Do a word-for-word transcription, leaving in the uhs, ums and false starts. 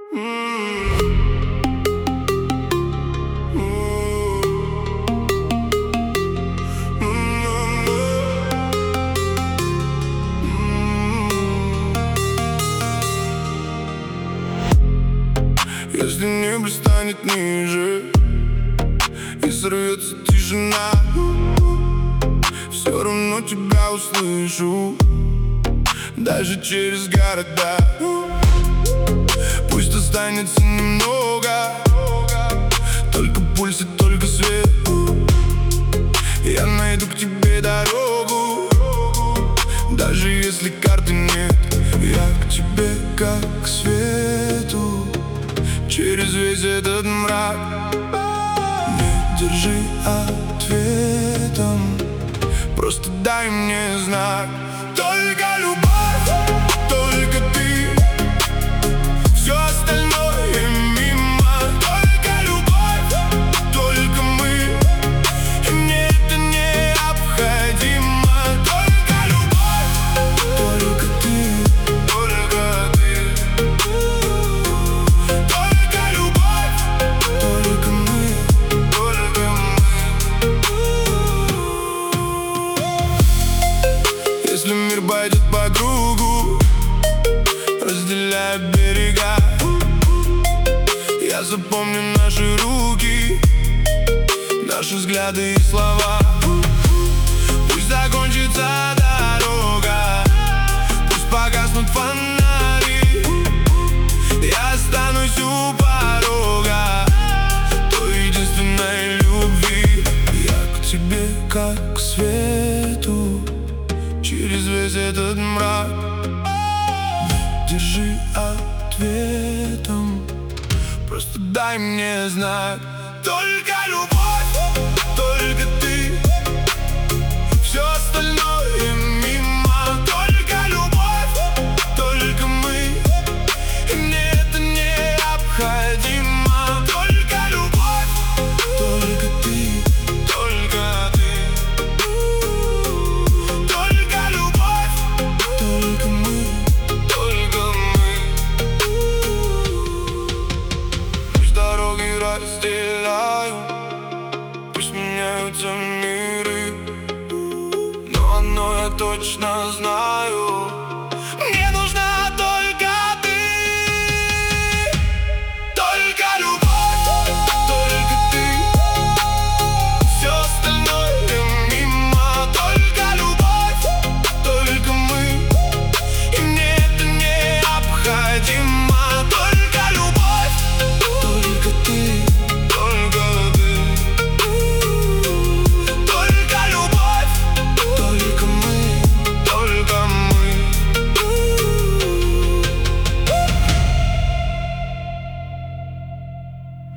Если небо станет ниже и сорвется тишина, все равно тебя услышу, даже через города. Пусть останется немного, только пульс и только свет. Я найду к тебе дорогу, даже если карты нет. Я к тебе как к свету через весь этот мрак. Не держи ответом, просто дай мне знак. Только любовь, только ты, все остальное мимо. Только любовь, только мы, и мне это необходимо. Только любовь, только ты, только ты. Только любовь, только мы, только мы. Если мир пойдет по кругу, разделяя берега, я запомню наши руки, наши взгляды и слова. Пусть закончится дорога, пусть погаснут фонари, я останусь у порога той единственной любви. Я к тебе как к свету через весь этот мрак. Держи ответом, просто дай мне знак. Только любовь, только ты, все остальное